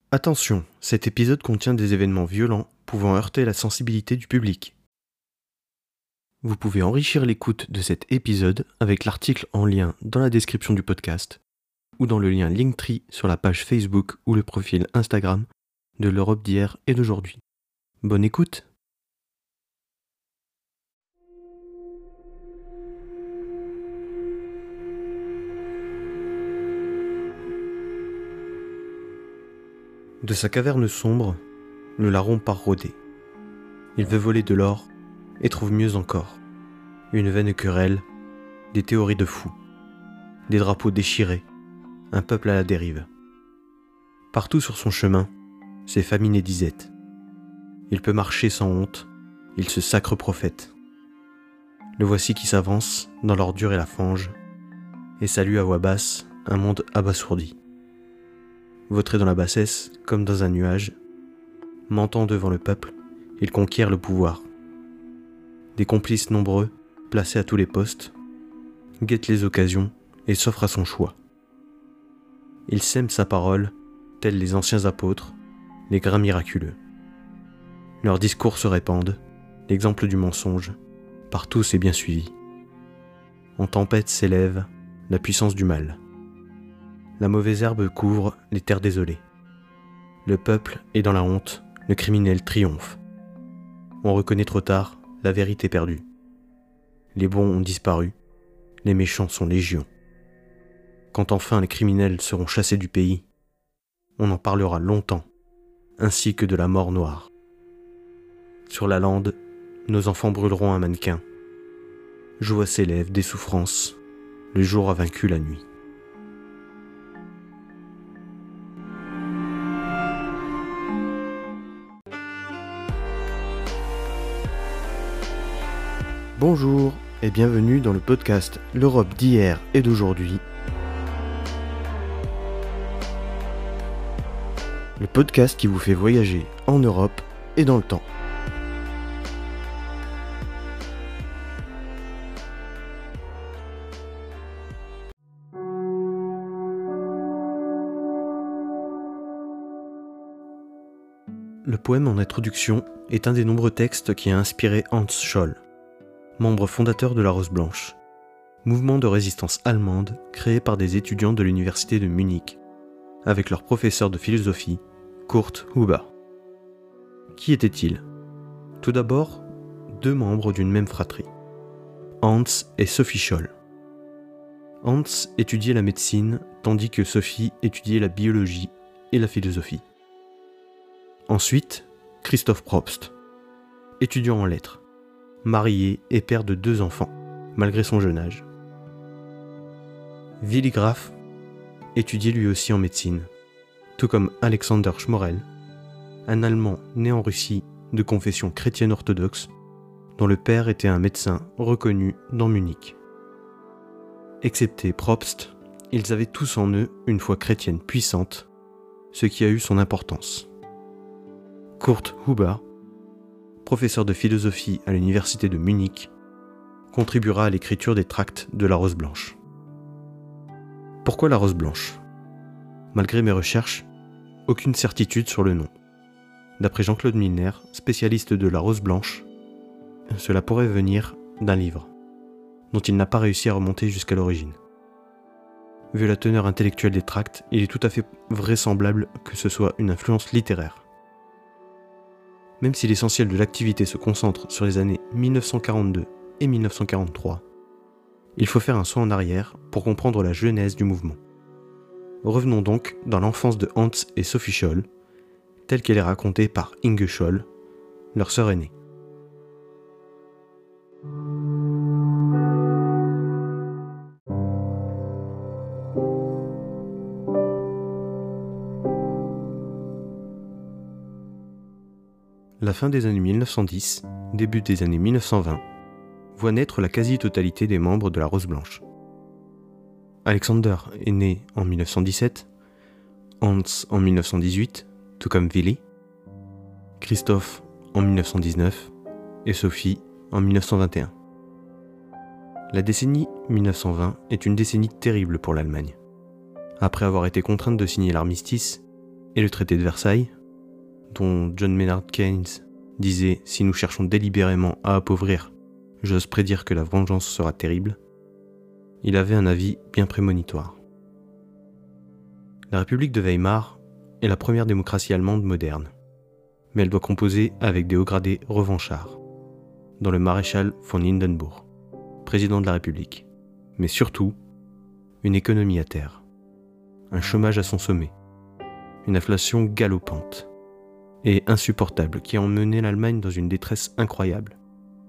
Attention, cet épisode contient des événements violents pouvant heurter la sensibilité du public. Vous pouvez enrichir l'écoute de cet épisode avec l'article en lien dans la description du podcast ou dans le lien Linktree sur la page Facebook ou le profil Instagram de l'Europe d'hier et d'aujourd'hui. Bonne écoute! De sa caverne sombre, le larron part rôder. Il veut voler de l'or et trouve mieux encore. Une vaine querelle, des théories de fous, des drapeaux déchirés, un peuple à la dérive. Partout sur son chemin, c'est famine et disette. Il peut marcher sans honte, il se sacre prophète. Le voici qui s'avance dans l'ordure et la fange, et salue à voix basse un monde abasourdi. Vautré dans la bassesse comme dans un nuage, mentant devant le peuple, il conquiert le pouvoir. Des complices nombreux, placés à tous les postes, guettent les occasions et s'offrent à son choix. Il sème sa parole, tels les anciens apôtres, les grains miraculeux. Leurs discours se répandent, l'exemple du mensonge, par tous est bien suivi. En tempête s'élève la puissance du mal. La mauvaise herbe couvre les terres désolées. Le peuple est dans la honte, le criminel triomphe. On reconnaît trop tard la vérité perdue. Les bons ont disparu, les méchants sont légion. Quand enfin les criminels seront chassés du pays, on en parlera longtemps, ainsi que de la mort noire. Sur la lande, nos enfants brûleront un mannequin. Joie s'élève des souffrances, le jour a vaincu la nuit. Bonjour et bienvenue dans le podcast L'Europe d'hier et d'aujourd'hui. Le podcast qui vous fait voyager en Europe et dans le temps. Le poème en introduction est un des nombreux textes qui a inspiré Hans Scholl, membre fondateur de la Rose Blanche, mouvement de résistance allemande créé par des étudiants de l'université de Munich, avec leur professeur de philosophie, Kurt Huber. Qui étaient-ils ? Tout d'abord, deux membres d'une même fratrie, Hans et Sophie Scholl. Hans étudiait la médecine, tandis que Sophie étudiait la biologie et la philosophie. Ensuite, Christoph Probst, étudiant en lettres, marié et père de 2 enfants, malgré son jeune âge. Willy Graf étudiait lui aussi en médecine, tout comme Alexander Schmorell, un Allemand né en Russie de confession chrétienne orthodoxe, dont le père était un médecin reconnu dans Munich. Excepté Probst, ils avaient tous en eux une foi chrétienne puissante, ce qui a eu son importance. Kurt Huber, professeur de philosophie à l'université de Munich, contribuera à l'écriture des tracts de la Rose Blanche. Pourquoi la Rose Blanche ? Malgré mes recherches, aucune certitude sur le nom. D'après Jean-Claude Milner, spécialiste de la Rose Blanche, cela pourrait venir d'un livre, dont il n'a pas réussi à remonter jusqu'à l'origine. Vu la teneur intellectuelle des tracts, il est tout à fait vraisemblable que ce soit une influence littéraire. Même si l'essentiel de l'activité se concentre sur les années 1942 et 1943, il faut faire un saut en arrière pour comprendre la genèse du mouvement. Revenons donc dans l'enfance de Hans et Sophie Scholl, telle qu'elle est racontée par Inge Scholl, leur sœur aînée. La fin des années 1910, début des années 1920, voit naître la quasi-totalité des membres de la Rose Blanche. Alexander est né en 1917, Hans en 1918, tout comme Willy, Christoph en 1919 et Sophie en 1921. La décennie 1920 est une décennie terrible pour l'Allemagne. Après avoir été contrainte de signer l'armistice, et le traité de Versailles, dont John Maynard Keynes disait « Si nous cherchons délibérément à appauvrir, j'ose prédire que la vengeance sera terrible », il avait un avis bien prémonitoire. La République de Weimar est la première démocratie allemande moderne, mais elle doit composer avec des hauts gradés revanchards, dont le maréchal von Hindenburg, président de la République, mais surtout une économie à terre, un chômage à son sommet, une inflation galopante et insupportable qui a emmené l'Allemagne dans une détresse incroyable.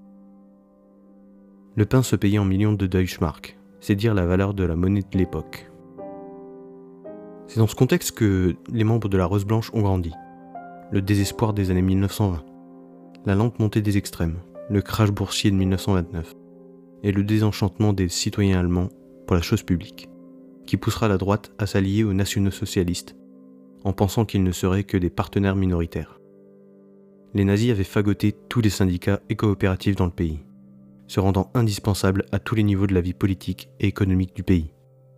Le pain se payait en millions de Deutschmark, c'est dire la valeur de la monnaie de l'époque. C'est dans ce contexte que les membres de la Rose Blanche ont grandi. Le désespoir des années 1920, la lente montée des extrêmes, le crash boursier de 1929 et le désenchantement des citoyens allemands pour la chose publique, qui poussera la droite à s'allier aux nationaux-socialistes en pensant qu'ils ne seraient que des partenaires minoritaires. Les nazis avaient phagoté tous les syndicats et coopératives dans le pays, se rendant indispensables à tous les niveaux de la vie politique et économique du pays.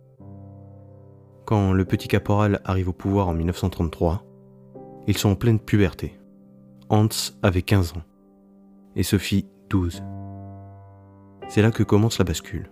Quand le petit caporal arrive au pouvoir en 1933, ils sont en pleine puberté. Hans avait 15 ans et Sophie 12. C'est là que commence la bascule.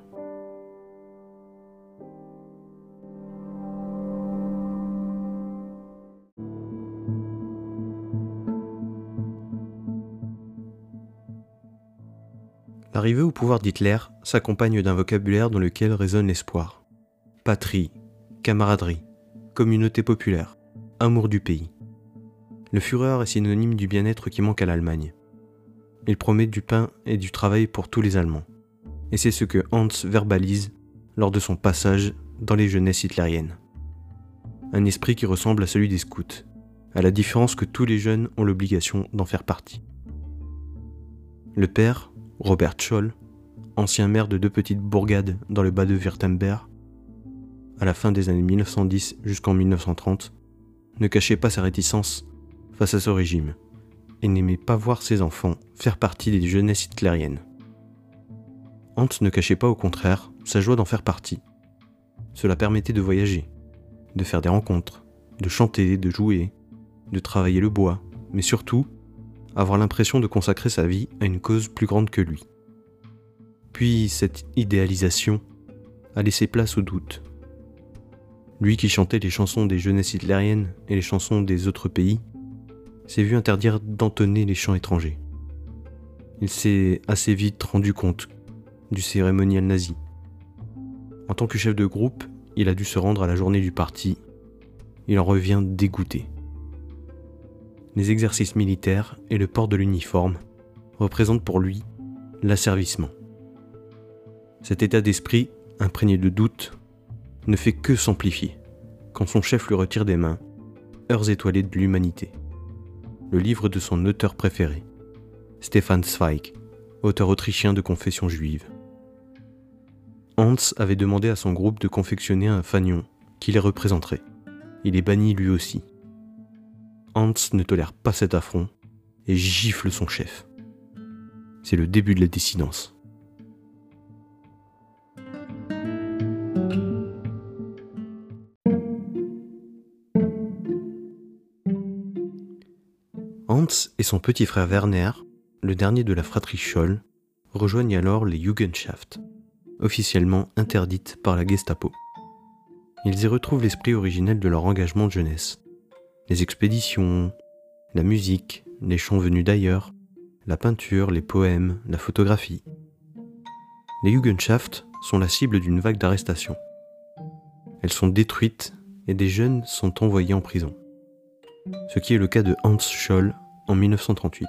L'arrivée au pouvoir d'Hitler s'accompagne d'un vocabulaire dans lequel résonne l'espoir. Patrie, camaraderie, communauté populaire, amour du pays. Le Führer est synonyme du bien-être qui manque à l'Allemagne. Il promet du pain et du travail pour tous les Allemands. Et c'est ce que Hans verbalise lors de son passage dans les jeunesses hitlériennes. Un esprit qui ressemble à celui des scouts, à la différence que tous les jeunes ont l'obligation d'en faire partie. Le père, Robert Scholl, ancien maire de 2 petites bourgades dans le Bade-Württemberg, à la fin des années 1910 jusqu'en 1930, ne cachait pas sa réticence face à ce régime et n'aimait pas voir ses enfants faire partie des jeunesses hitlériennes. Hans ne cachait pas au contraire sa joie d'en faire partie. Cela permettait de voyager, de faire des rencontres, de chanter, de jouer, de travailler le bois, mais surtout avoir l'impression de consacrer sa vie à une cause plus grande que lui. Puis cette idéalisation a laissé place au doute. Lui qui chantait les chansons des jeunesses hitlériennes et les chansons des autres pays, s'est vu interdire d'entonner les chants étrangers. Il s'est assez vite rendu compte du cérémonial nazi. En tant que chef de groupe, il a dû se rendre à la journée du parti. Il en revient dégoûté. Les exercices militaires et le port de l'uniforme représentent pour lui l'asservissement. Cet état d'esprit, imprégné de doute, ne fait que s'amplifier quand son chef lui retire des mains Heures étoilées de l'humanité, le livre de son auteur préféré, Stefan Zweig, auteur autrichien de confession juive. Hans avait demandé à son groupe de confectionner un fanion qui les représenterait. Il est banni lui aussi. Hans ne tolère pas cet affront et gifle son chef. C'est le début de la dissidence. Hans et son petit frère Werner, le dernier de la fratrie Scholl, rejoignent alors les Jugendschaft, officiellement interdites par la Gestapo. Ils y retrouvent l'esprit originel de leur engagement de jeunesse. Les expéditions, la musique, les chants venus d'ailleurs, la peinture, les poèmes, la photographie. Les Jugendschaft sont la cible d'une vague d'arrestations. Elles sont détruites et des jeunes sont envoyés en prison. Ce qui est le cas de Hans Scholl en 1938.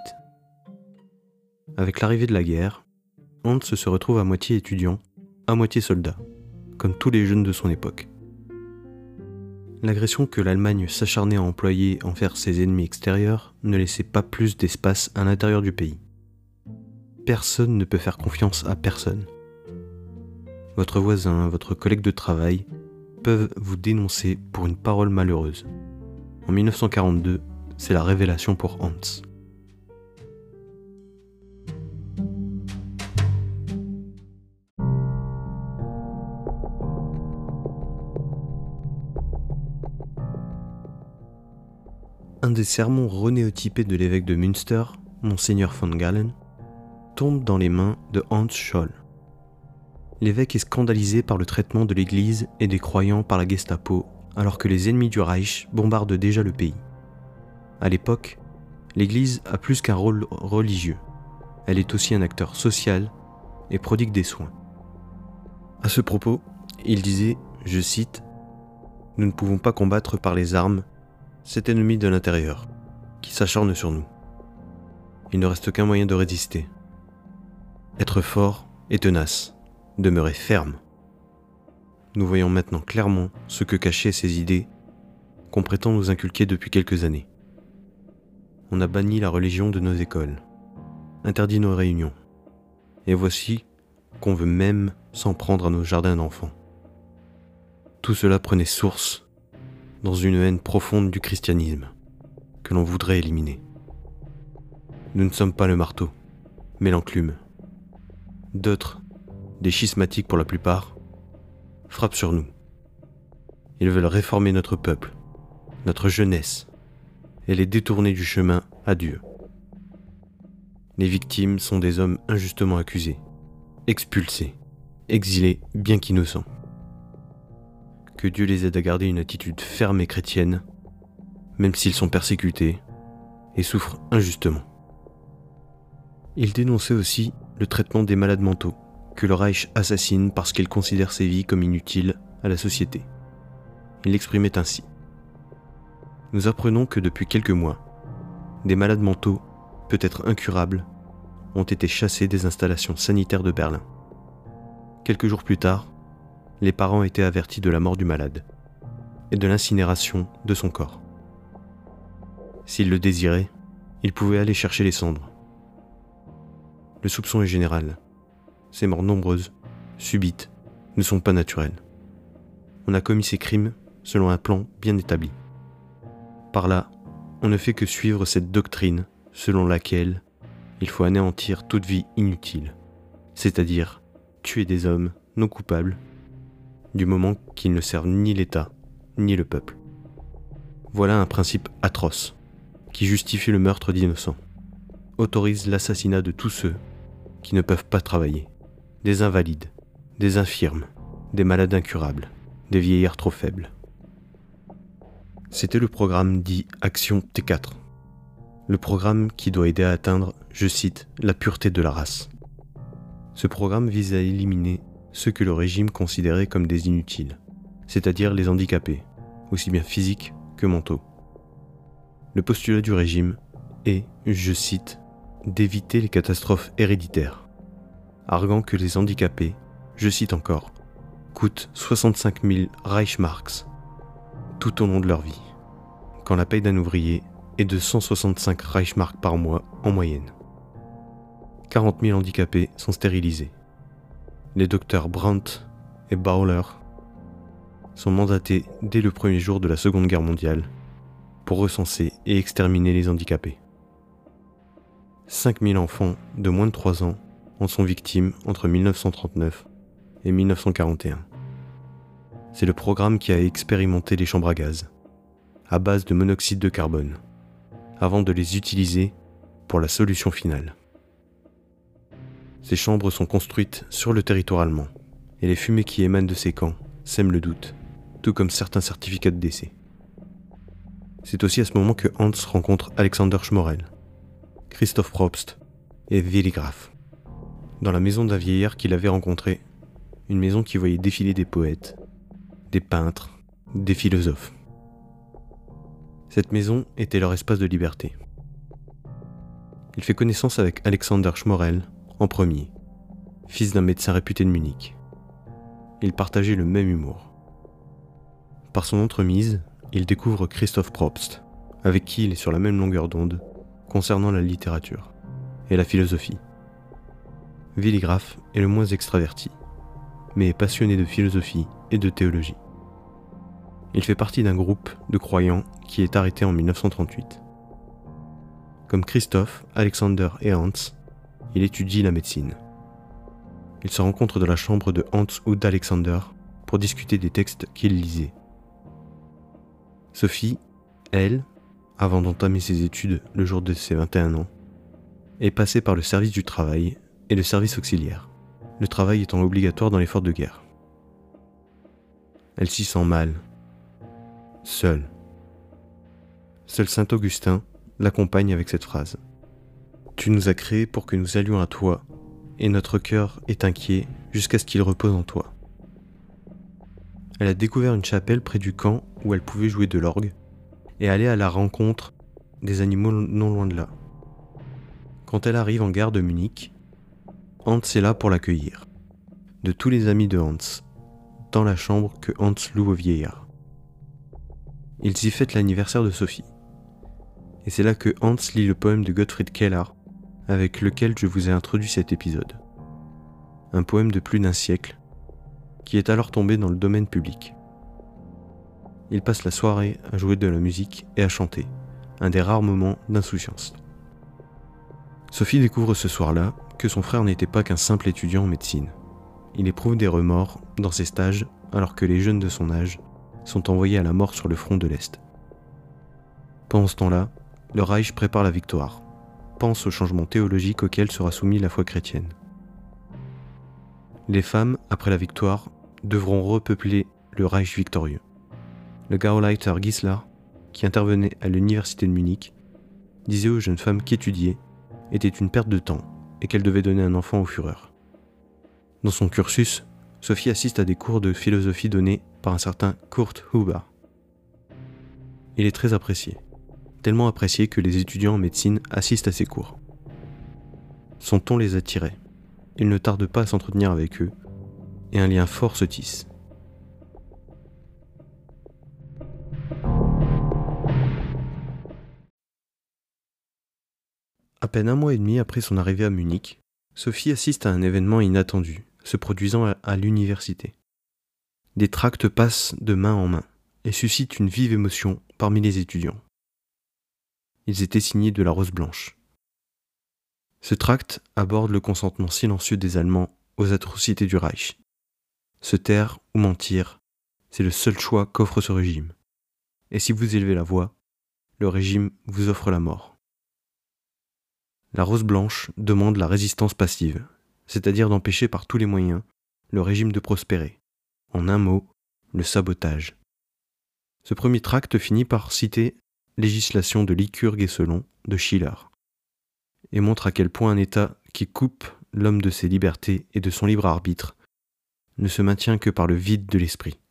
Avec l'arrivée de la guerre, Hans se retrouve à moitié étudiant, à moitié soldat, comme tous les jeunes de son époque. L'agression que l'Allemagne s'acharnait à employer envers ses ennemis extérieurs ne laissait pas plus d'espace à l'intérieur du pays. Personne ne peut faire confiance à personne. Votre voisin, votre collègue de travail peuvent vous dénoncer pour une parole malheureuse. En 1942, c'est la révélation pour Hans. un des sermons renéotypés de l'évêque de Münster, Monseigneur von Galen, tombe dans les mains de Hans Scholl. L'évêque est scandalisé par le traitement de l'Église et des croyants par la Gestapo, alors que les ennemis du Reich bombardent déjà le pays. À l'époque, l'Église a plus qu'un rôle religieux. Elle est aussi un acteur social et prodigue des soins. À ce propos, il disait, je cite, « Nous ne pouvons pas combattre par les armes cet ennemi de l'intérieur, qui s'acharne sur nous. Il ne reste qu'un moyen de résister. Être fort et tenace, demeurer ferme. Nous voyons maintenant clairement ce que cachaient ces idées qu'on prétend nous inculquer depuis quelques années. On a banni la religion de nos écoles, interdit nos réunions, et voici qu'on veut même s'en prendre à nos jardins d'enfants. Tout cela prenait source dans une haine profonde du christianisme que l'on voudrait éliminer. Nous ne sommes pas le marteau, mais l'enclume. D'autres, des schismatiques pour la plupart, frappent sur nous. Ils veulent réformer notre peuple, notre jeunesse, et les détourner du chemin à Dieu. Les victimes sont des hommes injustement accusés, expulsés, exilés bien qu'innocents. Que Dieu les aide à garder une attitude ferme et chrétienne, même s'ils sont persécutés et souffrent injustement. Il dénonçait aussi le traitement des malades mentaux, que le Reich assassine parce qu'il considère ces vies comme inutiles à la société. Il l'exprimait ainsi. Nous apprenons que depuis quelques mois, des malades mentaux, peut-être incurables, ont été chassés des installations sanitaires de Berlin. Quelques jours plus tard, les parents étaient avertis de la mort du malade et de l'incinération de son corps. S'ils le désiraient, ils pouvaient aller chercher les cendres. Le soupçon est général. Ces morts nombreuses, subites, ne sont pas naturelles. On a commis ces crimes selon un plan bien établi. Par là, on ne fait que suivre cette doctrine selon laquelle il faut anéantir toute vie inutile, c'est-à-dire tuer des hommes non coupables, du moment qu'ils ne servent ni l'État, ni le peuple. Voilà un principe atroce, qui justifie le meurtre d'innocents, autorise l'assassinat de tous ceux qui ne peuvent pas travailler, des invalides, des infirmes, des malades incurables, des vieillards trop faibles. C'était le programme dit Action T4, le programme qui doit aider à atteindre, je cite, la pureté de la race. Ce programme vise à éliminer ceux que le régime considérait comme des inutiles, c'est-à-dire les handicapés, aussi bien physiques que mentaux. Le postulat du régime est, je cite, d'éviter les catastrophes héréditaires, arguant que les handicapés, je cite encore, coûtent 65 000 Reichsmarks tout au long de leur vie, quand la paye d'un ouvrier est de 165 Reichsmarks par mois en moyenne. 40 000 handicapés sont stérilisés. Les docteurs Brandt et Bauer sont mandatés dès le premier jour de la Seconde Guerre mondiale pour recenser et exterminer les handicapés. 5 000 enfants de moins de 3 ans en sont victimes entre 1939 et 1941. C'est le programme qui a expérimenté les chambres à gaz, à base de monoxyde de carbone, avant de les utiliser pour la solution finale. Ces chambres sont construites sur le territoire allemand, et les fumées qui émanent de ces camps sèment le doute, tout comme certains certificats de décès. C'est aussi à ce moment que Hans rencontre Alexander Schmorell, Christoph Probst et Willy Graf, dans la maison d'un vieillard qu'il avait rencontré, une maison qui voyait défiler des poètes, des peintres, des philosophes. Cette maison était leur espace de liberté. Il fait connaissance avec Alexander Schmorell en premier, fils d'un médecin réputé de Munich. Ils partageaient le même humour. Par son entremise, il découvre Christoph Probst, avec qui il est sur la même longueur d'onde concernant la littérature et la philosophie. Willy Graf est le moins extraverti, mais est passionné de philosophie et de théologie. Il fait partie d'un groupe de croyants qui est arrêté en 1938. Comme Christoph, Alexander et Hans, il étudie la médecine. Ils se rencontrent dans la chambre de Hans ou d'Alexander pour discuter des textes qu'ils lisaient. Sophie, elle, avant d'entamer ses études le jour de ses 21 ans, est passée par le service du travail et le service auxiliaire, le travail étant obligatoire dans l'effort de guerre. Elle s'y sent mal, seule. Seul saint Augustin l'accompagne avec cette phrase. « Tu nous as créés pour que nous allions à toi, et notre cœur est inquiet jusqu'à ce qu'il repose en toi. » Elle a découvert une chapelle près du camp où elle pouvait jouer de l'orgue et aller à la rencontre des animaux non loin de là. Quand elle arrive en gare de Munich, Hans est là pour l'accueillir. De tous les amis de Hans, dans la chambre que Hans loue au vieillard. Ils y fêtent l'anniversaire de Sophie. Et c'est là que Hans lit le poème de Gottfried Keller, avec lequel je vous ai introduit cet épisode. Un poème de plus d'un siècle, qui est alors tombé dans le domaine public. Il passe la soirée à jouer de la musique et à chanter, un des rares moments d'insouciance. Sophie découvre ce soir-là que son frère n'était pas qu'un simple étudiant en médecine. Il éprouve des remords dans ses stages alors que les jeunes de son âge sont envoyés à la mort sur le front de l'Est. Pendant ce temps-là, le Reich prépare la victoire, pense au changement théologique auquel sera soumise la foi chrétienne. Les femmes, après la victoire, devront repeupler le Reich victorieux. Le Gauleiter Gisela, qui intervenait à l'université de Munich, disait aux jeunes femmes qu'étudier était une perte de temps et qu'elle devait donner un enfant au Führer. Dans son cursus, Sophie assiste à des cours de philosophie donnés par un certain Kurt Huber. Il est très apprécié, tellement apprécié que les étudiants en médecine assistent à ses cours. Son ton les attirait. Il ne tarde pas à s'entretenir avec eux, et un lien fort se tisse. À peine un mois et demi après son arrivée à Munich, Sophie assiste à un événement inattendu, se produisant à l'université. Des tracts passent de main en main, et suscitent une vive émotion parmi les étudiants. Ils étaient signés de la Rose Blanche. Ce tract aborde le consentement silencieux des Allemands aux atrocités du Reich. Se taire ou mentir, c'est le seul choix qu'offre ce régime. Et si vous élevez la voix, le régime vous offre la mort. La Rose Blanche demande la résistance passive, c'est-à-dire d'empêcher par tous les moyens le régime de prospérer. En un mot, le sabotage. Ce premier tract finit par citer Législation de Lycurgue et Solon de Schiller et montre à quel point un État qui coupe l'homme de ses libertés et de son libre arbitre ne se maintient que par le vide de l'esprit.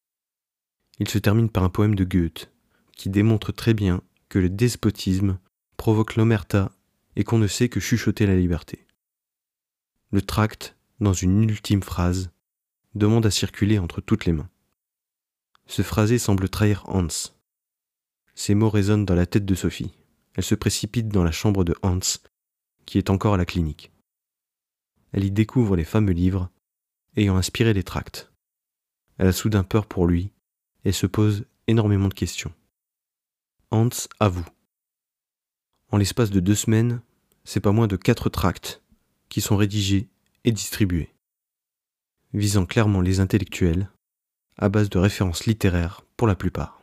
Il se termine par un poème de Goethe qui démontre très bien que le despotisme provoque l'omerta et qu'on ne sait que chuchoter la liberté. Le tract, dans une ultime phrase, demande à circuler entre toutes les mains. Ce phrasé semble trahir Hans. Ces mots résonnent dans la tête de Sophie. Elle se précipite dans la chambre de Hans, qui est encore à la clinique. Elle y découvre les fameux livres ayant inspiré les tracts. Elle a soudain peur pour lui et se pose énormément de questions. Hans avoue. En l'espace de 2 semaines, c'est pas moins de 4 tracts qui sont rédigés et distribués, visant clairement les intellectuels, à base de références littéraires pour la plupart.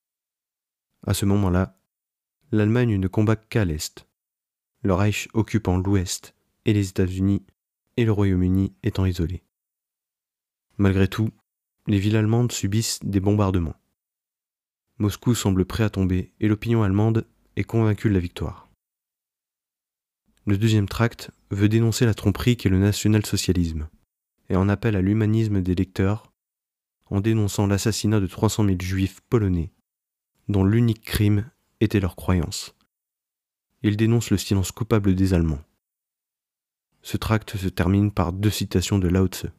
À ce moment-là, l'Allemagne ne combat qu'à l'Est, le Reich occupant l'Ouest et les États-Unis et le Royaume-Uni étant isolés. Malgré tout, les villes allemandes subissent des bombardements. Moscou semble prêt à tomber et l'opinion allemande est convaincue de la victoire. Le deuxième tract veut dénoncer la tromperie qu'est le national-socialisme et en appelle à l'humanisme des lecteurs en dénonçant l'assassinat de 300 000 juifs polonais dont l'unique crime était leur croyance. Il dénonce le silence coupable des Allemands. Ce tract se termine par 2 citations de Lao Tse.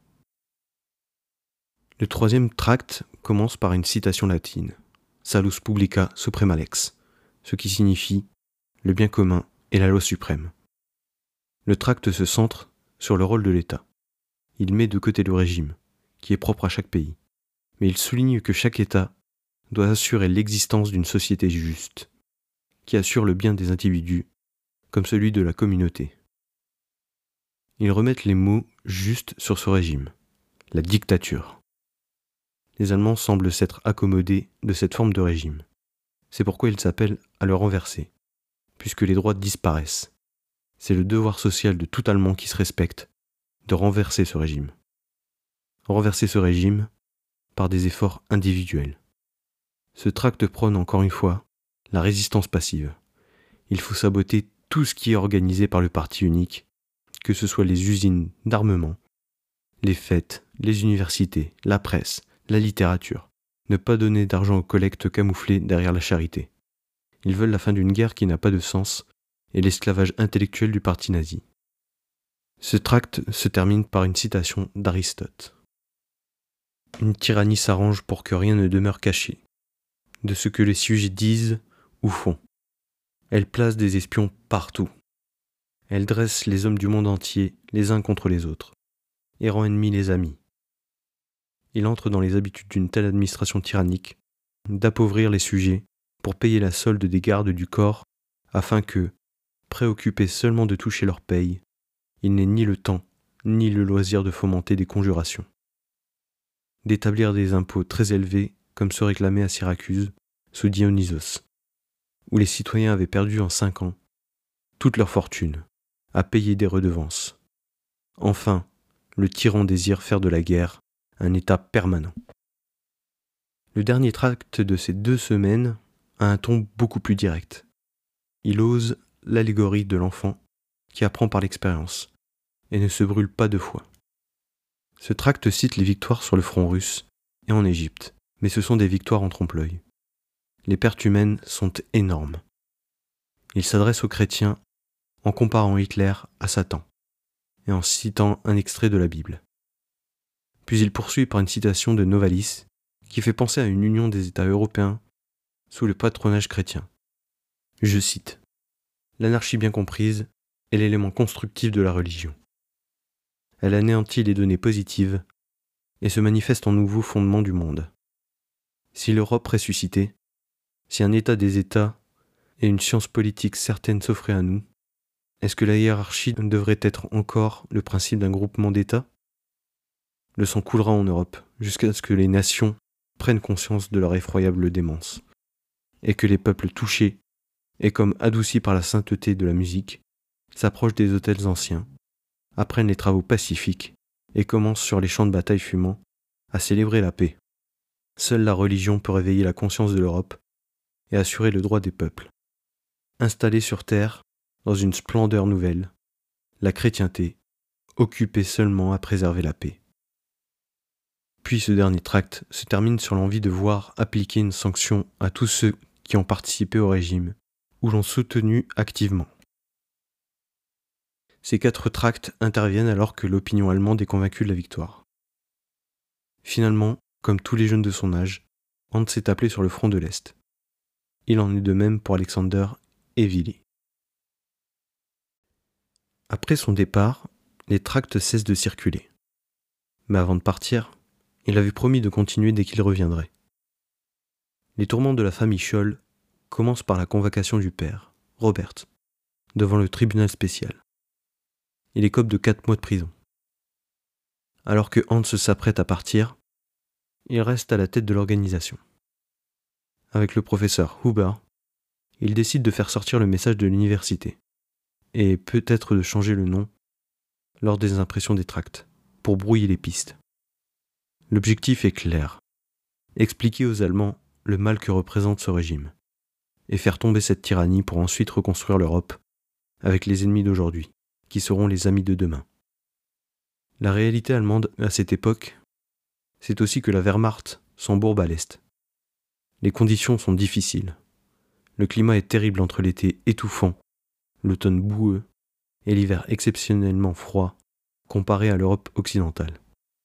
Le troisième tract commence par une citation latine, Salus publica suprema lex, ce qui signifie le bien commun et la loi suprême. Le tract se centre sur le rôle de l'État. Il met de côté le régime, qui est propre à chaque pays, mais il souligne que chaque État doit assurer l'existence d'une société juste, qui assure le bien des individus, comme celui de la communauté. Ils remettent les mots justes sur ce régime, la dictature. Les Allemands semblent s'être accommodés de cette forme de régime. C'est pourquoi il s'appelle à le renverser, puisque les droits disparaissent. C'est le devoir social de tout Allemand qui se respecte de renverser ce régime. Renverser ce régime par des efforts individuels. Ce tract prône encore une fois la résistance passive. Il faut saboter tout ce qui est organisé par le parti unique, que ce soit les usines d'armement, les fêtes, les universités, la presse, la littérature. Ne pas donner d'argent aux collectes camouflées derrière la charité. Ils veulent la fin d'une guerre qui n'a pas de sens et l'esclavage intellectuel du parti nazi. Ce tract se termine par une citation d'Aristote. Une tyrannie s'arrange pour que rien ne demeure caché, de ce que les sujets disent ou font. Elle place des espions partout. Elle dresse les hommes du monde entier les uns contre les autres, et rend ennemis les amis. Il entre dans les habitudes d'une telle administration tyrannique d'appauvrir les sujets pour payer la solde des gardes du corps afin que, préoccupés seulement de toucher leur paye, ils n'aient ni le temps ni le loisir de fomenter des conjurations. D'établir des impôts très élevés comme ceux réclamés à Syracuse sous Dionysos, où les citoyens avaient perdu en 5 ans toute leur fortune à payer des redevances. Enfin, le tyran désire faire de la guerre un état permanent. Le dernier tract de ces 2 semaines a un ton beaucoup plus direct. Il ose l'allégorie de l'enfant qui apprend par l'expérience et ne se brûle pas 2 fois. Ce tract cite les victoires sur le front russe et en Égypte, mais ce sont des victoires en trompe-l'œil. Les pertes humaines sont énormes. Il s'adresse aux chrétiens en comparant Hitler à Satan et en citant un extrait de la Bible. Puis il poursuit par une citation de Novalis qui fait penser à une union des États européens sous le patronage chrétien. Je cite : « L'anarchie bien comprise est l'élément constructif de la religion. Elle anéantit les données positives et se manifeste en nouveaux fondements du monde. Si l'Europe ressuscitait, si un État des États et une science politique certaine s'offraient à nous, est-ce que la hiérarchie devrait être encore le principe d'un groupement d'États ? Le sang coulera en Europe jusqu'à ce que les nations prennent conscience de leur effroyable démence, et que les peuples touchés, et comme adoucis par la sainteté de la musique, s'approchent des autels anciens, apprennent les travaux pacifiques, et commencent sur les champs de bataille fumants à célébrer la paix. Seule la religion peut réveiller la conscience de l'Europe et assurer le droit des peuples. Installée sur terre, dans une splendeur nouvelle, la chrétienté, occupée seulement à préserver la paix. » Puis ce dernier tract se termine sur l'envie de voir appliquer une sanction à tous ceux qui ont participé au régime ou l'ont soutenu activement. Ces 4 tracts interviennent alors que l'opinion allemande est convaincue de la victoire. Finalement, comme tous les jeunes de son âge, Hans s'est appelé sur le front de l'Est. Il en est de même pour Alexander et Willy. Après son départ, les tracts cessent de circuler. Mais avant de partir, il avait promis de continuer dès qu'il reviendrait. Les tourments de la famille Scholl commencent par la convocation du père, Robert, devant le tribunal spécial. Il écope de 4 mois de prison. Alors que Hans s'apprête à partir, il reste à la tête de l'organisation. Avec le professeur Huber, il décide de faire sortir le message de l'université, et peut-être de changer le nom lors des impressions des tracts, pour brouiller les pistes. L'objectif est clair, expliquer aux Allemands le mal que représente ce régime, et faire tomber cette tyrannie pour ensuite reconstruire l'Europe avec les ennemis d'aujourd'hui, qui seront les amis de demain. La réalité allemande à cette époque, c'est aussi que la Wehrmacht s'embourbe à l'Est. Les conditions sont difficiles. Le climat est terrible entre l'été étouffant, l'automne boueux et l'hiver exceptionnellement froid comparé à l'Europe occidentale.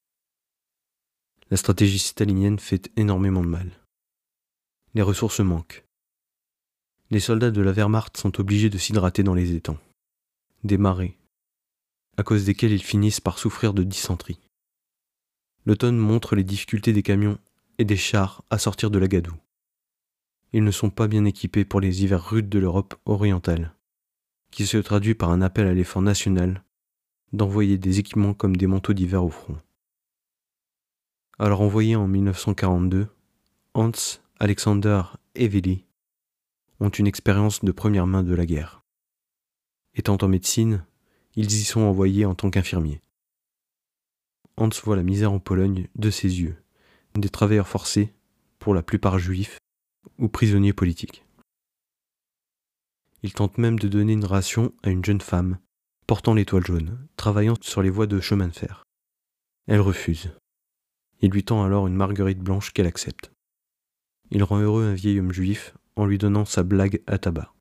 La stratégie stalinienne fait énormément de mal. Les ressources manquent. Les soldats de la Wehrmacht sont obligés de s'hydrater dans les étangs, des marais, à cause desquels ils finissent par souffrir de dysenterie. L'automne montre les difficultés des camions et des chars à sortir de la gadoue. Ils ne sont pas bien équipés pour les hivers rudes de l'Europe orientale, qui se traduit par un appel à l'effort national d'envoyer des équipements comme des manteaux d'hiver au front. Alors envoyés en 1942, Hans, Alexander et Willy ont une expérience de première main de la guerre. Étant en médecine, ils y sont envoyés en tant qu'infirmiers. Hans voit la misère en Pologne de ses yeux, des travailleurs forcés, pour la plupart juifs ou prisonniers politiques. Il tente même de donner une ration à une jeune femme portant l'étoile jaune, travaillant sur les voies de chemin de fer. Elle refuse. Il lui tend alors une marguerite blanche qu'elle accepte. Il rend heureux un vieil homme juif en lui donnant sa blague à tabac.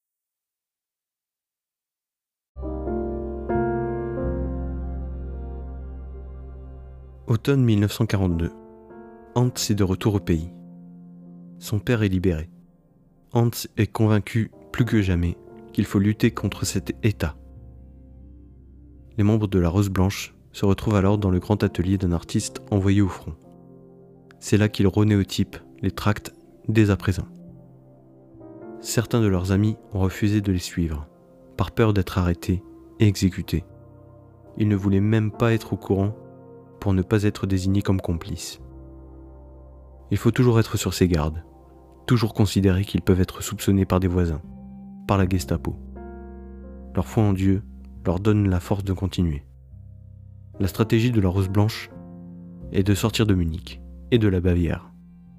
Automne 1942. Hans est de retour au pays. Son père est libéré. Hans est convaincu plus que jamais qu'il faut lutter contre cet État. Les membres de la Rose Blanche se retrouvent alors dans le grand atelier d'un artiste envoyé au front. C'est là qu'ils renéotypent les tracts dès à présent. Certains de leurs amis ont refusé de les suivre, par peur d'être arrêtés et exécutés. Ils ne voulaient même pas être au courant pour ne pas être désignés comme complices. Il faut toujours être sur ses gardes, toujours considérer qu'ils peuvent être soupçonnés par des voisins, par la Gestapo. Leur foi en Dieu leur donne la force de continuer. La stratégie de la Rose Blanche est de sortir de Munich et de la Bavière.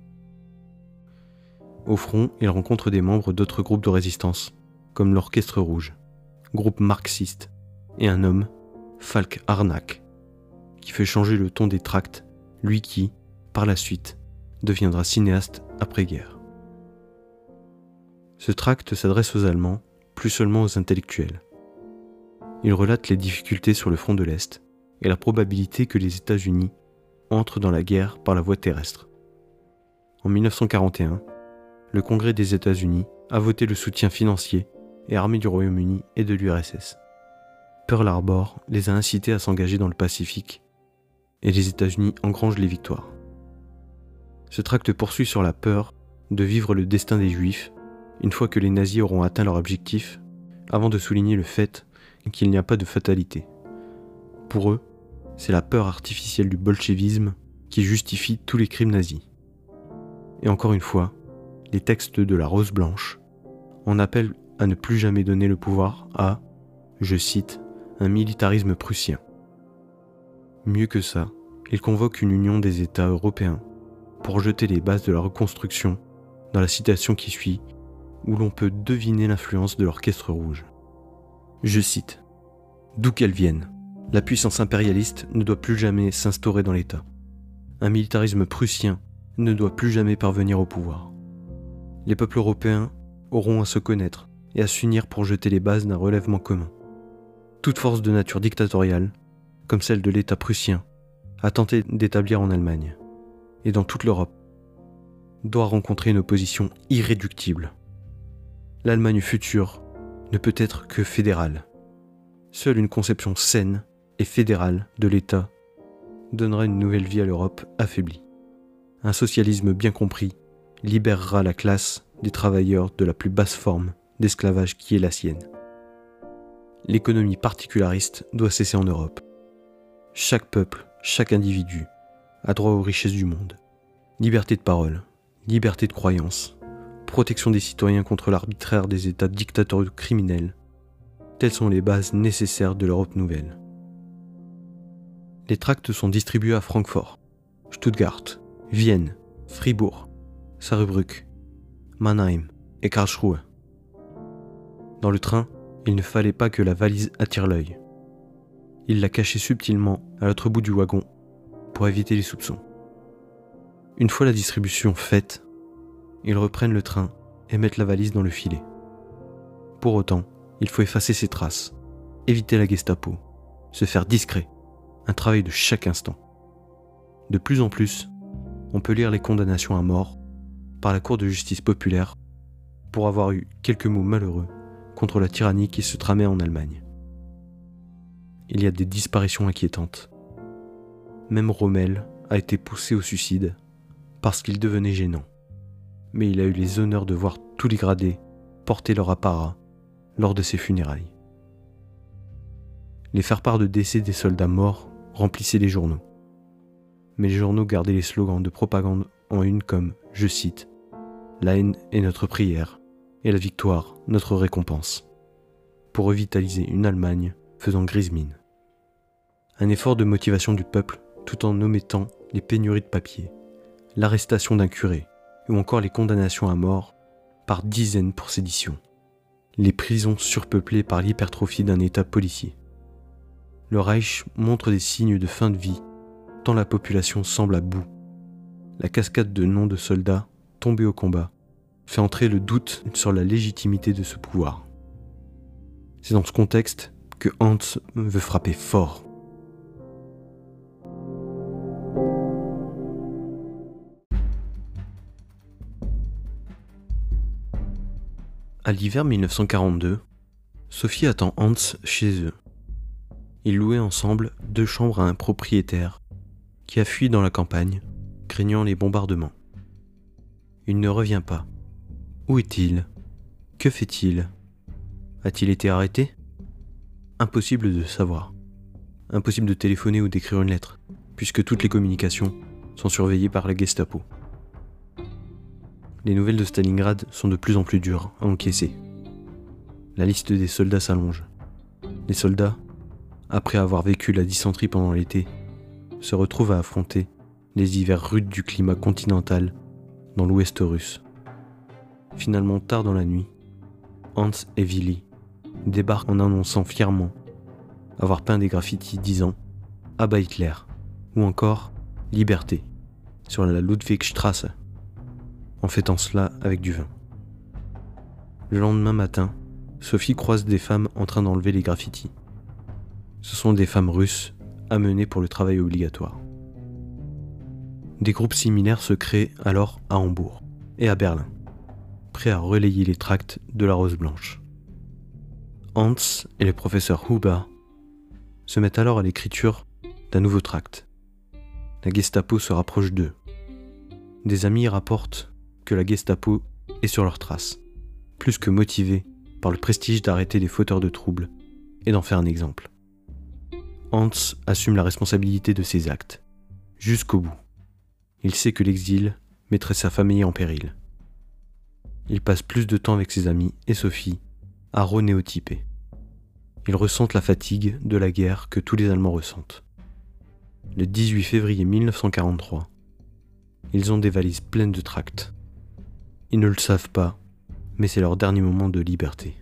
Au front, ils rencontrent des membres d'autres groupes de résistance, comme l'Orchestre Rouge, groupe marxiste, et un homme, Falk Harnack, qui fait changer le ton des tracts, lui qui, par la suite, deviendra cinéaste après-guerre. Ce tract s'adresse aux Allemands, plus seulement aux intellectuels. Il relate les difficultés sur le front de l'Est et la probabilité que les États-Unis entrent dans la guerre par la voie terrestre. En 1941, le Congrès des États-Unis a voté le soutien financier et armé du Royaume-Uni et de l'URSS. Pearl Harbor les a incités à s'engager dans le Pacifique et les États-Unis engrangent les victoires. Ce tract poursuit sur la peur de vivre le destin des Juifs une fois que les nazis auront atteint leur objectif, avant de souligner le fait qu'il n'y a pas de fatalité. Pour eux, c'est la peur artificielle du bolchevisme qui justifie tous les crimes nazis. Et encore une fois, les textes de la Rose Blanche en appellent à ne plus jamais donner le pouvoir à, je cite, un militarisme prussien. Mieux que ça, ils convoquent une union des États européens pour jeter les bases de la reconstruction dans la citation qui suit, où l'on peut deviner l'influence de l'Orchestre Rouge. Je cite, « D'où qu'elle vienne, la puissance impérialiste ne doit plus jamais s'instaurer dans l'État. Un militarisme prussien ne doit plus jamais parvenir au pouvoir. Les peuples européens auront à se connaître et à s'unir pour jeter les bases d'un relèvement commun. Toute force de nature dictatoriale, comme celle de l'État prussien, a tenté d'établir en Allemagne, et dans toute l'Europe, doit rencontrer une opposition irréductible. L'Allemagne future ne peut être que fédérale. Seule une conception saine et fédérale de l'État donnera une nouvelle vie à l'Europe affaiblie. Un socialisme bien compris libérera la classe des travailleurs de la plus basse forme d'esclavage qui est la sienne. L'économie particulariste doit cesser en Europe. Chaque peuple, chaque individu a droit aux richesses du monde. Liberté de parole, liberté de croyance, protection des citoyens contre l'arbitraire des États dictatoriaux criminels, telles sont les bases nécessaires de l'Europe nouvelle. Les tracts sont distribués à Francfort, Stuttgart, Vienne, Fribourg, Saarbrück, Mannheim et Karlsruhe. Dans le train, il ne fallait pas que la valise attire l'œil. Il la cachait subtilement à l'autre bout du wagon pour éviter les soupçons. Une fois la distribution faite, ils reprennent le train et mettent la valise dans le filet. Pour autant, il faut effacer ses traces, éviter la Gestapo, se faire discret, un travail de chaque instant. De plus en plus, on peut lire les condamnations à mort par la Cour de justice populaire pour avoir eu quelques mots malheureux contre la tyrannie qui se tramait en Allemagne. Il y a des disparitions inquiétantes. Même Rommel a été poussé au suicide parce qu'il devenait gênant. Mais il a eu les honneurs de voir tous les gradés porter leur apparat lors de ses funérailles. Les faire-part de décès des soldats morts remplissaient les journaux. Mais les journaux gardaient les slogans de propagande en une comme, je cite, « La haine est notre prière » et la victoire notre récompense, pour revitaliser une Allemagne faisant grise mine. Un effort de motivation du peuple tout en omettant les pénuries de papier, l'arrestation d'un curé ou encore les condamnations à mort par dizaines pour sédition, les prisons surpeuplées par l'hypertrophie d'un État policier. Le Reich montre des signes de fin de vie tant la population semble à bout. La cascade de noms de soldats tombés au combat fait entrer le doute sur la légitimité de ce pouvoir. C'est dans ce contexte que Hans veut frapper fort. À l'hiver 1942, Sophie attend Hans chez eux. Ils louaient ensemble 2 chambres à un propriétaire qui a fui dans la campagne, craignant les bombardements. Il ne revient pas. Où est-il ? Que fait-il ? A-t-il été arrêté ? Impossible de savoir. Impossible de téléphoner ou d'écrire une lettre, puisque toutes les communications sont surveillées par la Gestapo. Les nouvelles de Stalingrad sont de plus en plus dures à encaisser. La liste des soldats s'allonge. Les soldats, après avoir vécu la dysenterie pendant l'été, se retrouvent à affronter les hivers rudes du climat continental dans l'ouest russe. Finalement, tard dans la nuit, Hans et Willy débarquent en annonçant fièrement avoir peint des graffitis disant « Abat Hitler » ou encore « Liberté » sur la Ludwigstrasse, en fêtant cela avec du vin. Le lendemain matin, Sophie croise des femmes en train d'enlever les graffitis. Ce sont des femmes russes amenées pour le travail obligatoire. Des groupes similaires se créent alors à Hambourg et à Berlin, prêts à relayer les tracts de la Rose Blanche. Hans et le professeur Huber se mettent alors à l'écriture d'un nouveau tract. La Gestapo se rapproche d'eux. Des amis rapportent que la Gestapo est sur leurs traces, plus que motivée par le prestige d'arrêter les fauteurs de troubles et d'en faire un exemple. Hans assume la responsabilité de ses actes, jusqu'au bout. Il sait que l'exil mettrait sa famille en péril. Il passe plus de temps avec ses amis et Sophie à renéotyper. Ils ressentent la fatigue de la guerre que tous les Allemands ressentent. Le 18 février 1943, ils ont des valises pleines de tracts. Ils ne le savent pas, mais c'est leur dernier moment de liberté.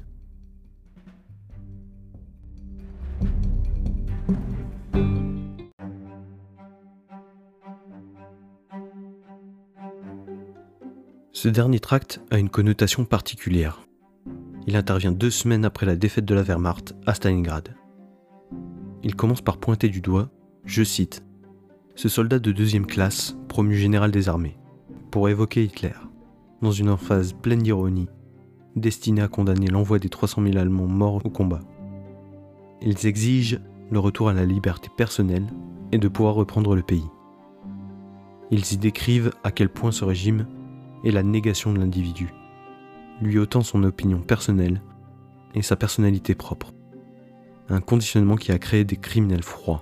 Ce dernier tract a une connotation particulière. Il intervient 2 semaines après la défaite de la Wehrmacht à Stalingrad. Il commence par pointer du doigt, je cite, « ce soldat de 2e classe, promu général des armées », pour évoquer Hitler, dans une emphase pleine d'ironie, destinée à condamner l'envoi des 300 000 Allemands morts au combat. Ils exigent le retour à la liberté personnelle et de pouvoir reprendre le pays. Ils y décrivent à quel point ce régime est la négation de l'individu, lui ôtant son opinion personnelle et sa personnalité propre. Un conditionnement qui a créé des criminels froids.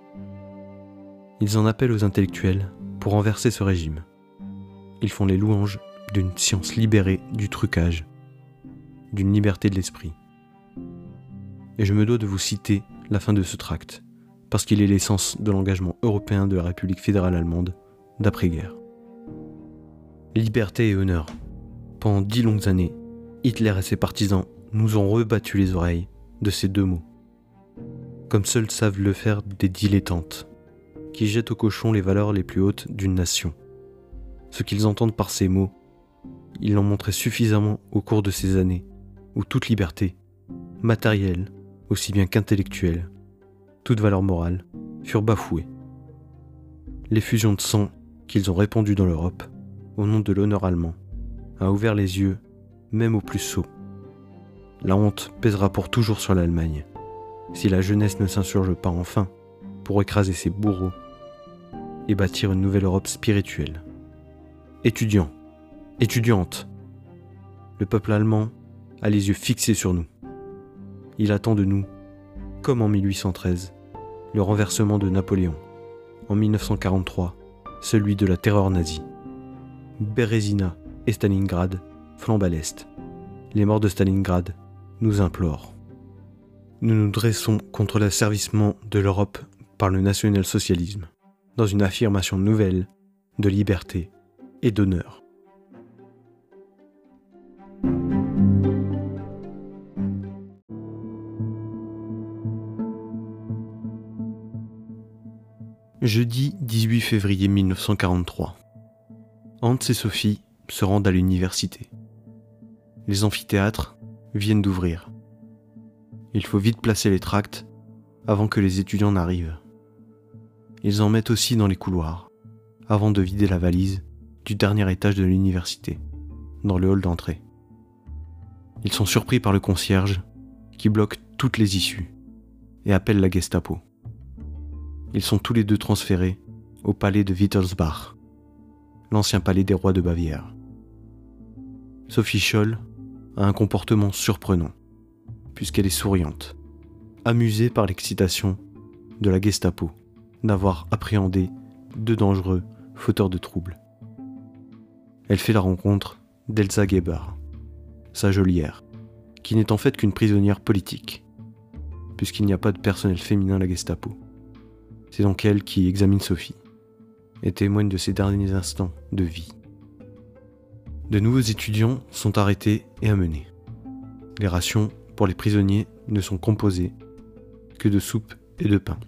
Ils en appellent aux intellectuels pour renverser ce régime. Ils font les louanges d'une science libérée du trucage, d'une liberté de l'esprit. Et je me dois de vous citer la fin de ce tract, parce qu'il est l'essence de l'engagement européen de la République fédérale allemande d'après-guerre. Liberté et honneur. Pendant 10 longues années, Hitler et ses partisans nous ont rebattu les oreilles de ces 2 mots. Comme seuls savent le faire des dilettantes, qui jettent au cochon les valeurs les plus hautes d'une nation. Ce qu'ils entendent par ces mots, ils l'ont montré suffisamment au cours de ces années, où toute liberté, matérielle aussi bien qu'intellectuelle, toute valeur morale, furent bafouées. L'effusion de sang qu'ils ont répandue dans l'Europe, au nom de l'honneur allemand, a ouvert les yeux, même aux plus sots. La honte pèsera pour toujours sur l'Allemagne, si la jeunesse ne s'insurge pas enfin pour écraser ses bourreaux et bâtir une nouvelle Europe spirituelle. Étudiants, étudiantes, le peuple allemand a les yeux fixés sur nous. Il attend de nous, comme en 1813, le renversement de Napoléon, en 1943, celui de la terreur nazie. Bérésina et Stalingrad flambent à l'est. Les morts de Stalingrad nous implorent. Nous nous dressons contre l'asservissement de l'Europe par le national-socialisme, dans une affirmation nouvelle de liberté et d'honneur. Jeudi 18 février 1943. Hans et Sophie se rendent à l'université. Les amphithéâtres viennent d'ouvrir. Il faut vite placer les tracts avant que les étudiants n'arrivent. Ils en mettent aussi dans les couloirs, avant de vider la valise du dernier étage de l'université, dans le hall d'entrée. Ils sont surpris par le concierge qui bloque toutes les issues et appelle la Gestapo. Ils sont tous les deux transférés au palais de Wittelsbach, l'ancien palais des rois de Bavière. Sophie Scholl a un comportement surprenant, puisqu'elle est souriante, amusée par l'excitation de la Gestapo d'avoir appréhendé deux dangereux fauteurs de troubles. Elle fait la rencontre d'Elsa Geber, sa geôlière, qui n'est en fait qu'une prisonnière politique, puisqu'il n'y a pas de personnel féminin à la Gestapo. C'est donc elle qui examine Sophie et témoigne de ses derniers instants de vie. De nouveaux étudiants sont arrêtés et amenés. Les rations pour les prisonniers ne sont composées que de soupe et de pain.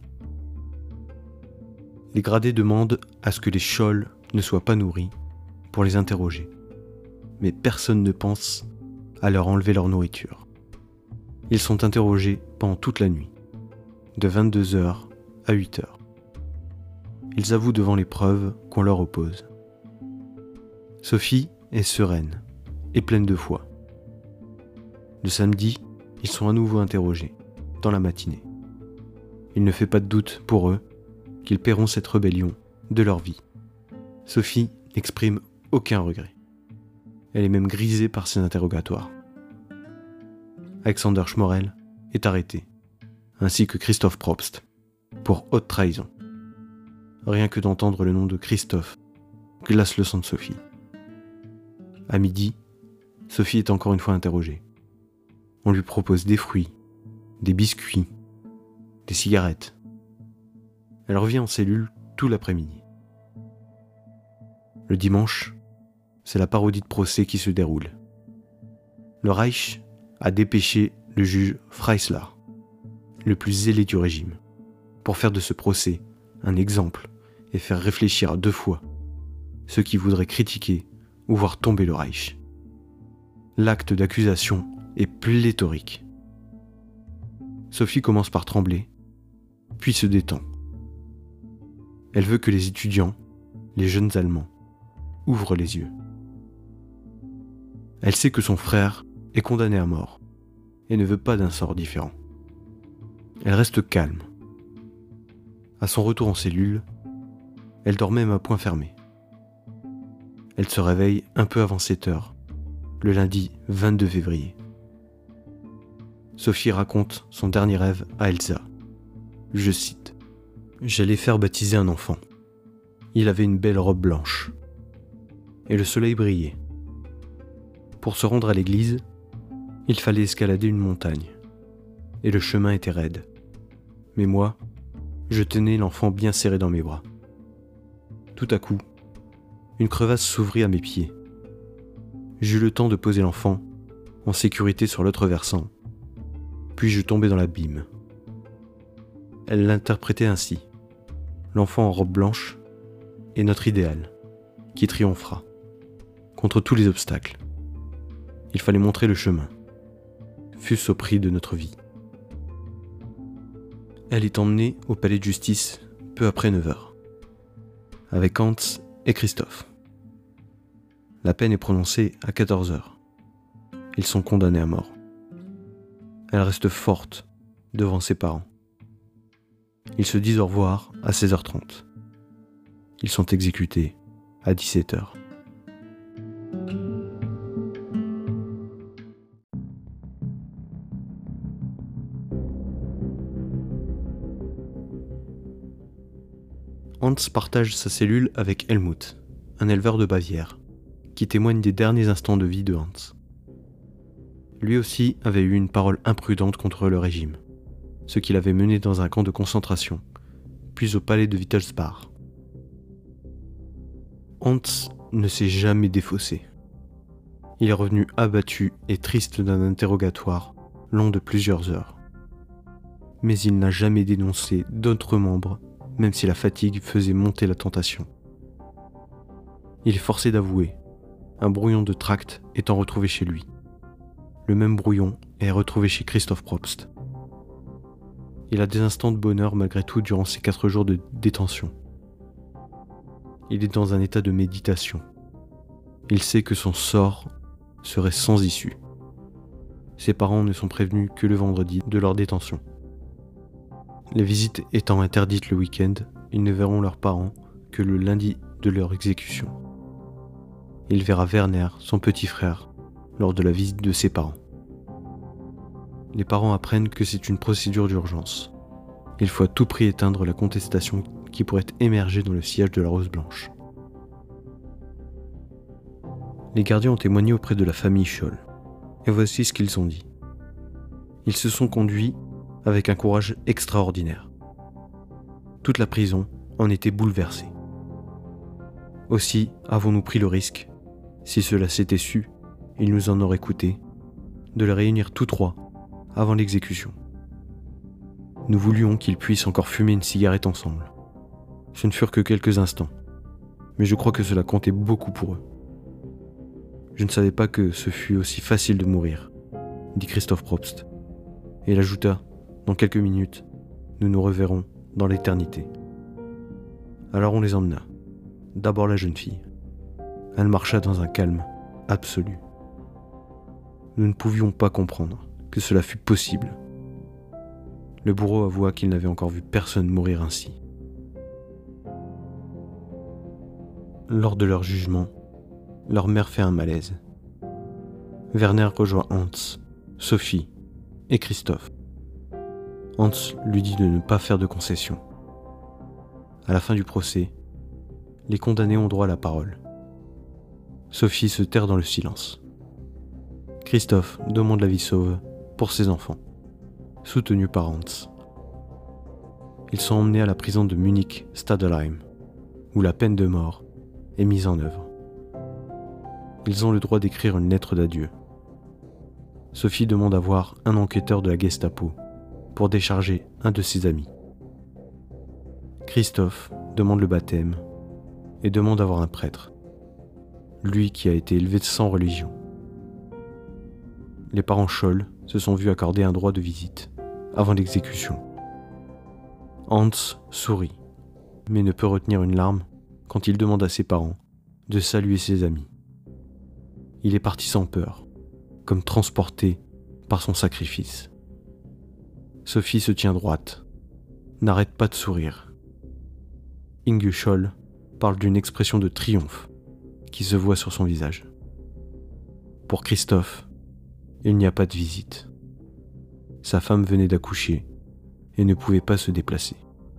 Les gradés demandent à ce que les Scholl ne soient pas nourris pour les interroger, mais personne ne pense à leur enlever leur nourriture. Ils sont interrogés pendant toute la nuit, de 22h à 8h. Ils avouent devant les preuves qu'on leur oppose. Sophie est sereine et pleine de foi. Le samedi, ils sont à nouveau interrogés, dans la matinée. Il ne fait pas de doute pour eux qu'ils paieront cette rébellion de leur vie. Sophie n'exprime aucun regret. Elle est même grisée par ces interrogatoires. Alexander Schmorell est arrêté, ainsi que Christoph Probst, pour haute trahison. Rien que d'entendre le nom de Christophe glace le sang de Sophie. À midi, Sophie est encore une fois interrogée. On lui propose des fruits, des biscuits, des cigarettes. Elle revient en cellule tout l'après-midi. Le dimanche, c'est la parodie de procès qui se déroule. Le Reich a dépêché le juge Freisler, le plus zélé du régime, pour faire de ce procès un exemple et faire réfléchir à deux fois ceux qui voudraient critiquer ou voir tomber le Reich. L'acte d'accusation est pléthorique. Sophie commence par trembler, puis se détend. Elle veut que les étudiants, les jeunes Allemands, ouvrent les yeux. Elle sait que son frère est condamné à mort et ne veut pas d'un sort différent. Elle reste calme. À son retour en cellule, elle dort même à poing fermé. Elle se réveille un peu avant 7h, le lundi 22 février. Sophie raconte son dernier rêve à Elsa. Je cite : « J'allais faire baptiser un enfant. Il avait une belle robe blanche. Et le soleil brillait. Pour se rendre à l'église, il fallait escalader une montagne. Et le chemin était raide. Mais moi, je tenais l'enfant bien serré dans mes bras. Tout à coup, une crevasse s'ouvrit à mes pieds. J'eus le temps de poser l'enfant en sécurité sur l'autre versant, puis je tombai dans l'abîme. » Elle l'interprétait ainsi. L'enfant en robe blanche est notre idéal, qui triomphera, contre tous les obstacles. Il fallait montrer le chemin, fût-ce au prix de notre vie. Elle est emmenée au palais de justice peu après 9h, avec Hans et Christophe. La peine est prononcée à 14h. Ils sont condamnés à mort. Elle reste forte devant ses parents. Ils se disent au revoir à 16h30. Ils sont exécutés à 17h. Hans partage sa cellule avec Helmut, un éleveur de Bavière, qui témoigne des derniers instants de vie de Hans. Lui aussi avait eu une parole imprudente contre le régime, ce qui l'avait mené dans un camp de concentration, puis au palais de Wittelsbach. Hans ne s'est jamais défaussé. Il est revenu abattu et triste d'un interrogatoire long de plusieurs heures. Mais il n'a jamais dénoncé d'autres membres, même si la fatigue faisait monter la tentation. Il est forcé d'avouer, un brouillon de tract étant retrouvé chez lui. Le même brouillon est retrouvé chez Christoph Probst. Il a des instants de bonheur malgré tout durant ces 4 jours de détention. Il est dans un état de méditation. Il sait que son sort serait sans issue. Ses parents ne sont prévenus que le vendredi de leur détention. Les visites étant interdites le week-end, ils ne verront leurs parents que le lundi de leur exécution. Il verra Werner, son petit frère, lors de la visite de ses parents. Les parents apprennent que c'est une procédure d'urgence. Il faut à tout prix éteindre la contestation qui pourrait émerger dans le sillage de la Rose Blanche. Les gardiens ont témoigné auprès de la famille Scholl. Et voici ce qu'ils ont dit. Ils se sont conduits avec un courage extraordinaire. Toute la prison en était bouleversée. Aussi avons-nous pris le risque, si cela s'était su, il nous en aurait coûté, de les réunir tous 3 avant l'exécution. Nous voulions qu'ils puissent encore fumer une cigarette ensemble. Ce ne furent que quelques instants, mais je crois que cela comptait beaucoup pour eux. Je ne savais pas que ce fût aussi facile de mourir, dit Christoph Probst, et il ajouta, dans quelques minutes, nous nous reverrons dans l'éternité. Alors on les emmena, d'abord la jeune fille. Elle marcha dans un calme absolu. Nous ne pouvions pas comprendre que cela fût possible. Le bourreau avoua qu'il n'avait encore vu personne mourir ainsi. Lors de leur jugement, leur mère fait un malaise. Werner rejoint Hans, Sophie et Christoph. Hans lui dit de ne pas faire de concessions. À la fin du procès, les condamnés ont droit à la parole. Sophie se terre dans le silence. Christoph demande la vie sauve pour ses enfants, soutenu par Hans. Ils sont emmenés à la prison de Munich-Stadelheim, où la peine de mort est mise en œuvre. Ils ont le droit d'écrire une lettre d'adieu. Sophie demande à voir un enquêteur de la Gestapo pour décharger un de ses amis. Christoph demande le baptême et demande à voir un prêtre, lui qui a été élevé sans religion. Les parents Scholl se sont vus accorder un droit de visite avant l'exécution. Hans sourit, mais ne peut retenir une larme quand il demande à ses parents de saluer ses amis. Il est parti sans peur, comme transporté par son sacrifice. Sophie se tient droite, n'arrête pas de sourire. Inge Scholl parle d'une expression de triomphe qui se voit sur son visage. Pour Christoph, il n'y a pas de visite. Sa femme venait d'accoucher et ne pouvait pas se déplacer.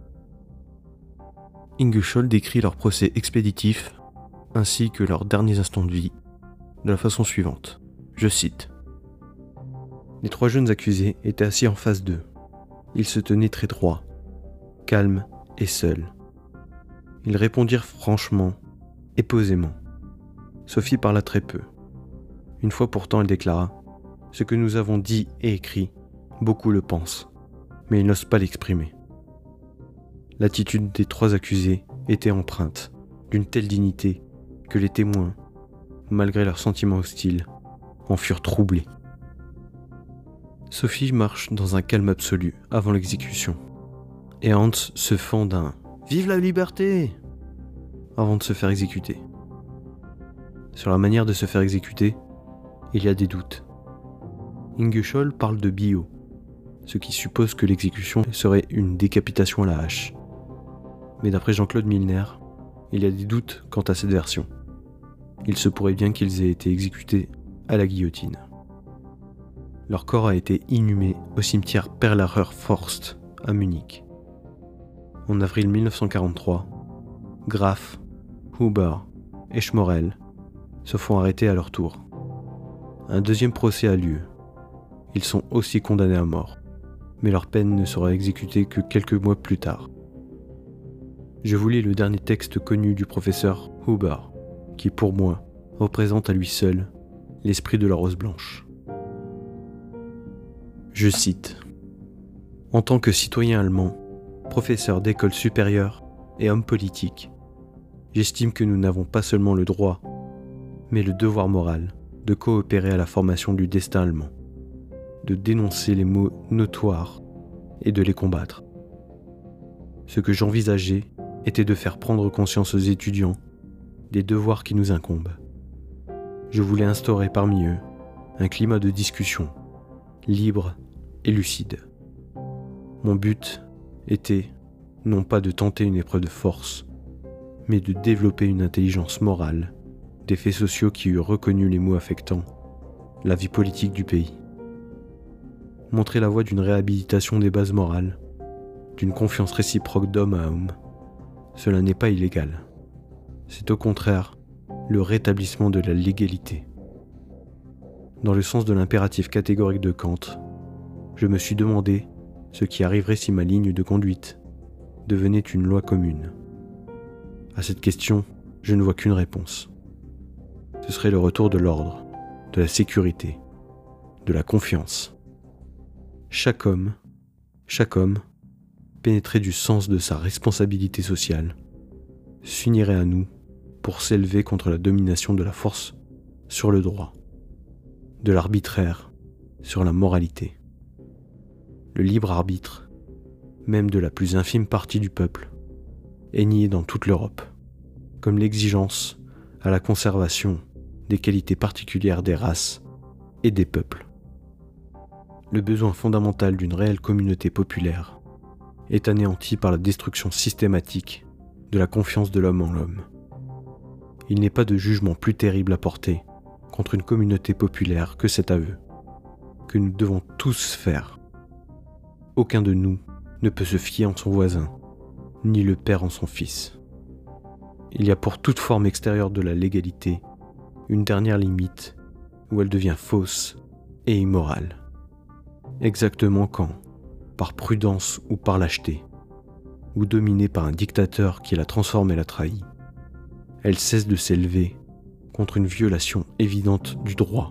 Inge Scholl décrit leur procès expéditif ainsi que leurs derniers instants de vie de la façon suivante. Je cite. Les 3 jeunes accusés étaient assis en face d'eux. Ils se tenaient très droits, calmes et seuls. Ils répondirent franchement et posément. Sophie parla très peu. Une fois pourtant, elle déclara « Ce que nous avons dit et écrit, beaucoup le pensent, mais ils n'osent pas l'exprimer. » L'attitude des 3 accusés était empreinte d'une telle dignité que les témoins, malgré leurs sentiments hostiles, en furent troublés. Sophie marche dans un calme absolu avant l'exécution, et Hans se fend d'un « Vive la liberté !» avant de se faire exécuter. Sur la manière de se faire exécuter, il y a des doutes. Inge Scholl parle de bio, ce qui suppose que l'exécution serait une décapitation à la hache. Mais d'après Jean-Claude Milner, il y a des doutes quant à cette version. Il se pourrait bien qu'ils aient été exécutés à la guillotine. Leur corps a été inhumé au cimetière Perlacher Forst à Munich. En avril 1943, Graf, Huber et Schmorell se font arrêter à leur tour. Un deuxième procès a lieu, ils sont aussi condamnés à mort, mais leur peine ne sera exécutée que quelques mois plus tard. Je vous lis le dernier texte connu du professeur Huber, qui pour moi représente à lui seul l'esprit de la rose blanche. Je cite : « En tant que citoyen allemand, professeur d'école supérieure et homme politique, j'estime que nous n'avons pas seulement le droit, mais le devoir moral de coopérer à la formation du destin allemand, de dénoncer les maux notoires et de les combattre. Ce que j'envisageais était de faire prendre conscience aux étudiants des devoirs qui nous incombent. Je voulais instaurer parmi eux un climat de discussion libre et lucide. Mon but était non pas de tenter une épreuve de force, mais de développer une intelligence morale des faits sociaux qui eurent reconnu les mots affectant la vie politique du pays. Montrer la voie d'une réhabilitation des bases morales, d'une confiance réciproque d'homme à homme, cela n'est pas illégal. C'est au contraire le rétablissement de la légalité. Dans le sens de l'impératif catégorique de Kant, je me suis demandé ce qui arriverait si ma ligne de conduite devenait une loi commune. À cette question, je ne vois qu'une réponse. Ce serait le retour de l'ordre, de la sécurité, de la confiance. Chaque homme, pénétré du sens de sa responsabilité sociale, s'unirait à nous pour s'élever contre la domination de la force sur le droit, de l'arbitraire sur la moralité. Le libre arbitre, même de la plus infime partie du peuple, est nié dans toute l'Europe, comme l'exigence à la conservation des qualités particulières des races et des peuples. Le besoin fondamental d'une réelle communauté populaire est anéanti par la destruction systématique de la confiance de l'homme en l'homme. Il n'est pas de jugement plus terrible à porter contre une communauté populaire que cet aveu, que nous devons tous faire. Aucun de nous ne peut se fier en son voisin, ni le père en son fils. Il y a pour toute forme extérieure de la légalité une dernière limite où elle devient fausse et immorale. Exactement quand, par prudence ou par lâcheté, ou dominée par un dictateur qui la transforme et la trahit, elle cesse de s'élever contre une violation évidente du droit.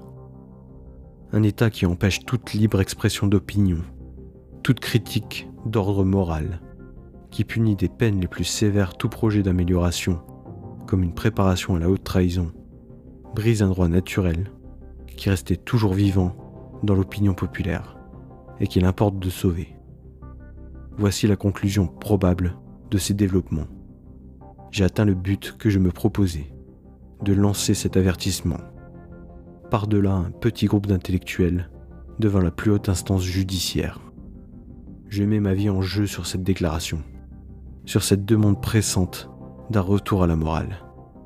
Un État qui empêche toute libre expression d'opinion, toute critique d'ordre moral, qui punit des peines les plus sévères tout projet d'amélioration, comme une préparation à la haute trahison, brise un droit naturel qui restait toujours vivant dans l'opinion populaire et qu'il importe de sauver. Voici la conclusion probable de ces développements. J'ai atteint le but que je me proposais, de lancer cet avertissement. Par-delà un petit groupe d'intellectuels devant la plus haute instance judiciaire. Je mets ma vie en jeu sur cette déclaration, sur cette demande pressante d'un retour à la morale.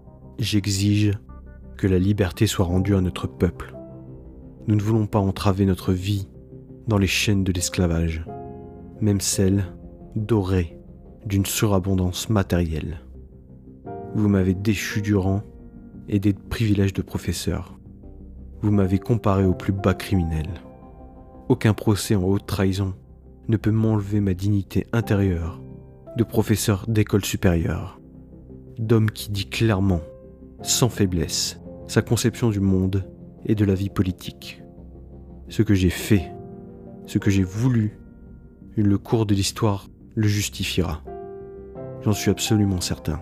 J'exige que la liberté soit rendue à notre peuple. Nous ne voulons pas entraver notre vie dans les chaînes de l'esclavage, même celle dorée d'une surabondance matérielle. Vous m'avez déchu du rang et des privilèges de professeur. Vous m'avez comparé au plus bas criminel. Aucun procès en haute trahison ne peut m'enlever ma dignité intérieure de professeur d'école supérieure, d'homme qui dit clairement, sans faiblesse, sa conception du monde et de la vie politique. Ce que j'ai fait, ce que j'ai voulu, le cours de l'histoire le justifiera. J'en suis absolument certain.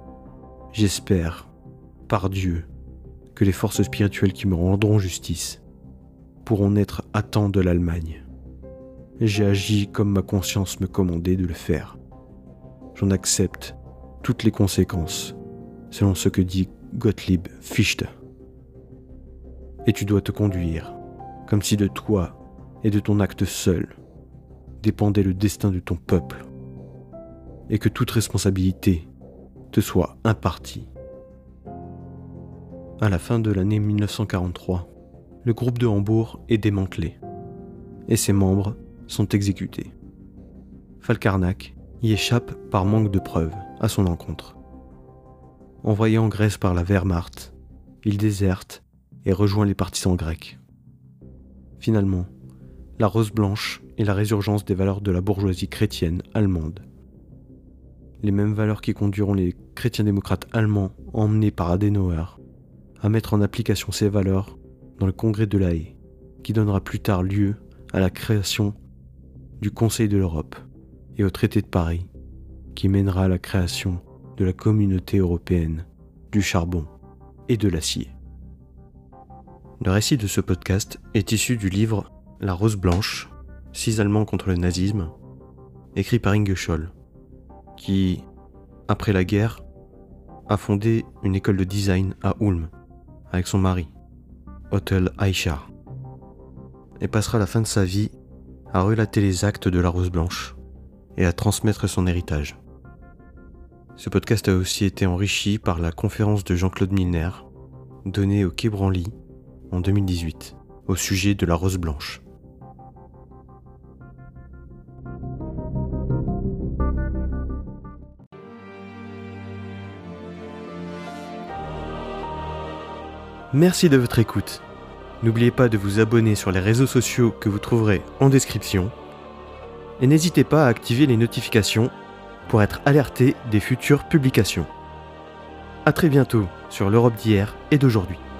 J'espère, par Dieu, que les forces spirituelles qui me rendront justice pourront être à temps de l'Allemagne. J'ai agi comme ma conscience me commandait de le faire. J'en accepte toutes les conséquences, selon ce que dit Gottlieb Fichte. Et tu dois te conduire, comme si de toi et de ton acte seul dépendait le destin de ton peuple, et que toute responsabilité te soit impartie. À la fin de l'année 1943, le groupe de Hambourg est démantelé, et ses membres sont exécutés. Falcarnac y échappe par manque de preuves à son encontre. Envoyé en Grèce par la Wehrmacht, il déserte et rejoint les partisans grecs. Finalement, la rose blanche et la résurgence des valeurs de la bourgeoisie chrétienne allemande. Les mêmes valeurs qui conduiront les chrétiens démocrates allemands emmenés par Adenauer à mettre en application ces valeurs dans le congrès de La Haye, qui donnera plus tard lieu à la création du Conseil de l'Europe et au traité de Paris, qui mènera à la création de la communauté européenne du charbon et de l'acier. Le récit de ce podcast est issu du livre La Rose Blanche, 6 Allemands contre le nazisme, écrit par Inge Scholl, qui, après la guerre, a fondé une école de design à Ulm avec son mari, Otto Eichar, et passera la fin de sa vie à relater les actes de la Rose Blanche et à transmettre son héritage. Ce podcast a aussi été enrichi par la conférence de Jean-Claude Milner, donnée au Quai Branly en 2018, au sujet de la Rose Blanche. Merci de votre écoute. N'oubliez pas de vous abonner sur les réseaux sociaux que vous trouverez en description. Et n'hésitez pas à activer les notifications pour être alerté des futures publications. À très bientôt sur l'Europe d'hier et d'aujourd'hui.